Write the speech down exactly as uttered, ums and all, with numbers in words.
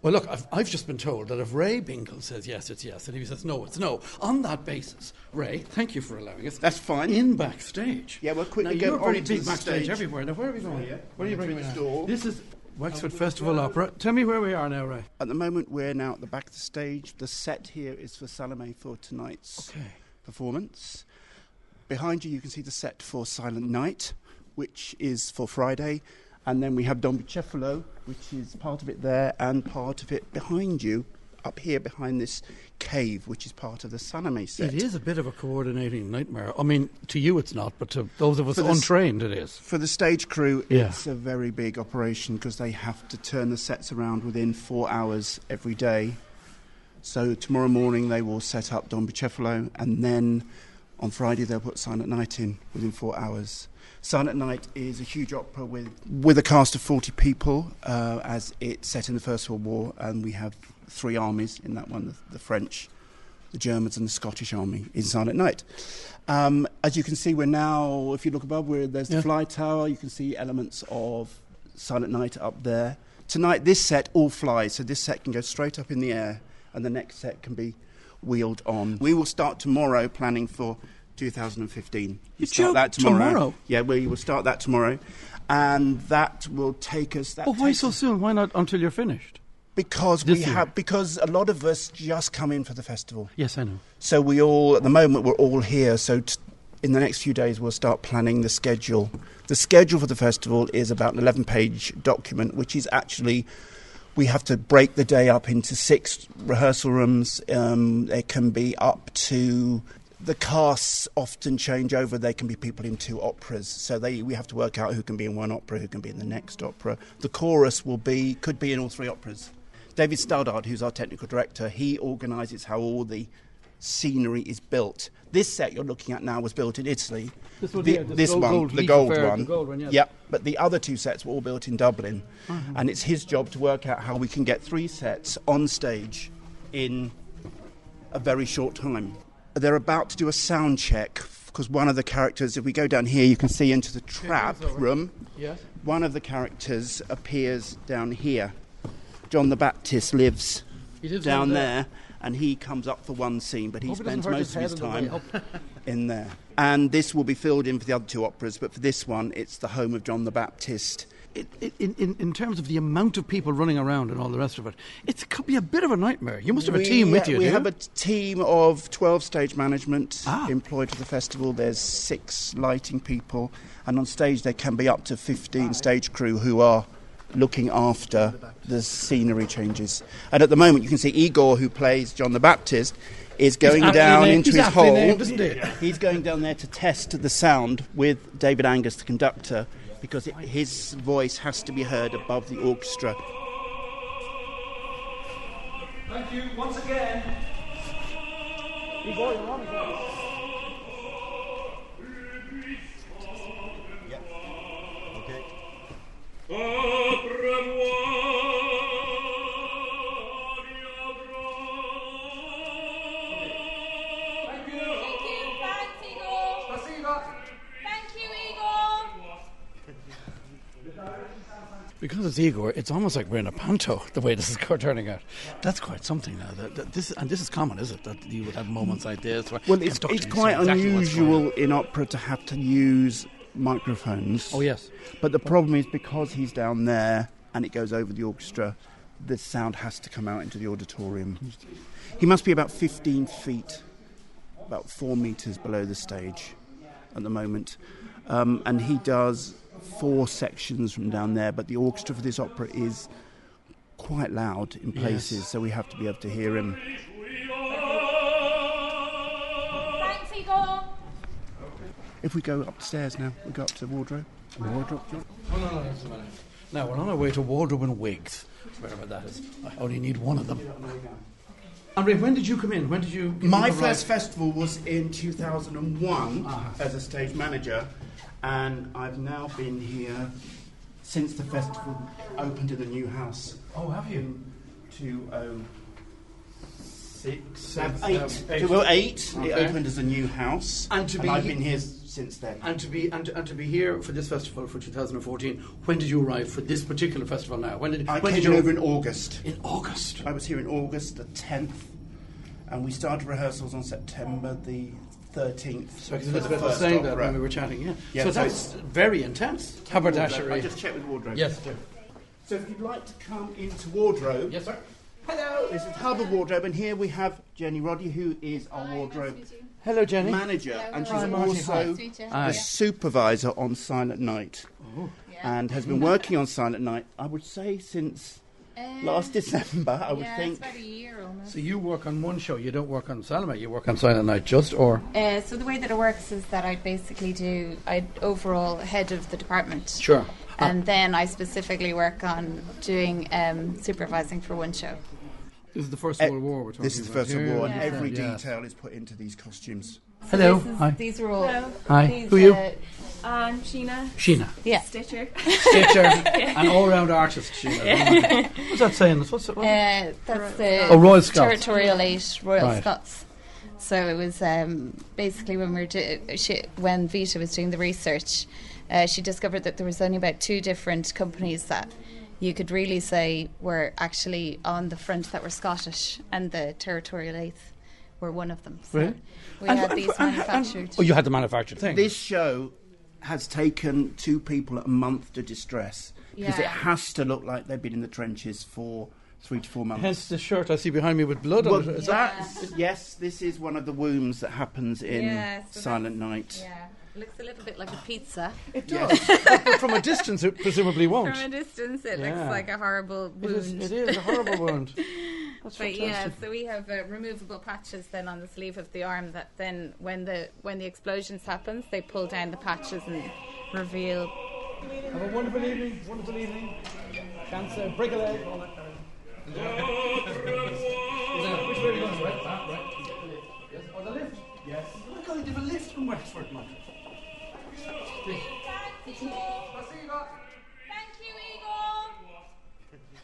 Well, look, I've, I've just been told that if Ray Bingle says yes, it's yes, and if he says no, it's no. On that basis, Ray, thank you for allowing us. That's fine. In backstage. Yeah, we'll quickly now, go you're very onto big the backstage stage. everywhere. Now, where are we going? Yeah, yeah. Where are you bringing me now? Door. This is Wexford Festival Opera. Tell me where we are now, Ray. At the moment, we're now at the back of the stage. The set here is for Salome for tonight's Okay. performance. Behind you, you can see the set for Silent Night, which is for Friday. And then we have Don Bicefalo, which is part of it there, and part of it behind you, up here behind this cave, which is part of the Salome set. It is a bit of a coordinating nightmare. I mean, to you it's not, but to those of us For the s- untrained it is. For the stage crew, Yeah. it's a very big operation because they have to turn the sets around within four hours every day. So tomorrow morning they will set up Don Bicefalo, and then on Friday they'll put Silent Night in within four hours. Silent Night is a huge opera with, with a cast of forty people, uh, as it's set in the First World War, and we have three armies in that one, the, the French, the Germans and the Scottish army in Silent Night. Um, as you can see, we're now, if you look above, we're, there's the Yeah. fly tower. You can see elements of Silent Night up there. Tonight, this set all flies, so this set can go straight up in the air, and the next set can be wheeled on. We will start tomorrow planning for two thousand fifteen. You start joke, that tomorrow. tomorrow? Yeah, we will start that tomorrow, and that will take us. That Well, why takes so us- soon? Why not until you're finished? Because This we year? have because a lot of us just come in for the festival. Yes, I know. So we all, at the moment, we're all here. So t- in the next few days, we'll start planning the schedule. The schedule for the festival is about an eleven-page document, which is actually, we have to break the day up into six rehearsal rooms. Um, there can be up to, the casts often change over. They can be people in two operas. So they we have to work out who can be in one opera, who can be in the next opera. The chorus will be, could be in all three operas. David Stoddard, who's our technical director, he organises how all the scenery is built. This set you're looking at now was built in Italy. This one The- here, this this gold- one, gold the leaf gold affair, one. the gold one, yes. Yep, but the other two sets were all built in Dublin. Uh-huh. And it's his job to work out how we can get three sets on stage in a very short time. They're about to do a sound check because one of the characters, if we go down here, you can see into the trap room. Yes. One of the characters appears down here. John the Baptist lives He lives down over there, and he comes up for one scene, but he Hope he doesn't spends hurt most of his his head on the time way up. in there. And this will be filled in for the other two operas, but for this one, it's the home of John the Baptist. It, it, in, in, in terms of the amount of people running around and all the rest of it, it could be a bit of a nightmare. You must have a team with you, We do have you? a t- team of twelve stage management Ah. employed for the festival. There's six lighting people, and on stage there can be up to fifteen stage crew who are looking after the scenery changes. And at the moment, you can see Igor, who plays John the Baptist, is going aptly down named- into he's his aptly hole. named, isn't he? He's going down there to test the sound with David Angus, the conductor, because it, his voice has to be heard above the orchestra. Thank you once again. Thank you, thanks, Igor. Thank you, Igor. Because it's Igor, it's almost like we're in a panto, the way this is turning out. That's quite something now. That, that this And this is common, is it? That you would have moments like this where Well, it's, conducting it's quite exactly what's going on. unusual in opera to have to use microphones. Oh, yes. But the problem is because he's down there and it goes over the orchestra, the sound has to come out into the auditorium. He must be about fifteen feet, about four metres below the stage at the moment. Um, and he does four sections from down there, but the orchestra for this opera is quite loud in places, Yes. so we have to be able to hear him. Thanks, Igor. If we go upstairs now, we go up to the wardrobe. Wardrobe. Oh, no, no, that's a minute. Now, we're on our way to wardrobe and wigs, wherever that is. I only need one of them. Andre, when did you come in? When did you... My you first arrive? festival was in two thousand one Ah. as a stage manager, and I've now been here since the festival opened in the new house. Oh, have you? In two thousand six, Seven, eight. seven, eight. two thousand eight, it Okay. opened as a new house, And to be I've he- been here since then. And to be and to, and to be here for this festival for two thousand fourteen. When did you arrive for this particular festival? Now, when did I when came did you over in August. In August. I was here in August the tenth, and we started rehearsals on September the thirteenth. So Elizabeth was saying that when we were chatting. Yeah. yeah so so that's very intense. Haberdashery. I just checked with wardrobe. Yes, do. So if you'd like to come into wardrobe. Yes, sir. Hello. This is Harbour Wardrobe, and here we have Jenny Roddy, who is our wardrobe Hello, Jenny. manager, Hello, and she's Hi, Marty. also Hi. Nice to meet you. Aye. the supervisor on Silent Night, Oh. Yeah. and has been working on Silent Night, I would say, since Uh, last December, I would yeah, think. it's about a year almost. So you work on one show. You don't work on Silent Night. You work on Silent Night, just or Uh, so the way that it works is that I basically do, I overall head of the department. sure. And then I specifically work on doing um, supervising for one show. This is the First Eh, World War we're talking This is the about First World here. War, and Yeah. every Yes. detail is put into these costumes. So Hello. this is- Hi. These are all. Hello. Hi. These, Who are you? uh, I'm Sheena Sheena. yeah. Stitcher. Stitcher. An all-round artist, Sheena. What's that saying? What's it? What? Uh, that's the Oh, Royal Scots. Territorial Eight Royal Right. Scots. So it was um, basically when we were do- she, when Vita was doing the research, uh, she discovered that there was only about two different companies that you could really say were actually on the front that were Scottish, and the Territorial Eighth were one of them. So Really? we And- had and- these and- and- manufactured. Oh, you had the manufactured thing. This show has taken two people a month to distress, because Yeah. it has to look like they've been in the trenches for three to four months. Hence the shirt I see behind me with blood Well, on it. Is that- that's, yes, this is one of the wombs that happens in Yeah, so Silent Night. Yeah, it looks a little bit like a pizza. It does. But from a distance, it presumably won't. From a distance, it Yeah. looks like a horrible It is, wound. it is a horrible wound. That's But fantastic. yeah, so we have uh, removable patches then on the sleeve of the arm that then when the when the explosions happens, they pull down the patches and reveal. Have a wonderful evening. Wonderful evening. Chance to break a leg. All that kind of- Which way are you going? Right? Ah, right. Yes. Or the lift? Yes. Oh my God, they have a lift in Wexford, man. Thank you, Igor.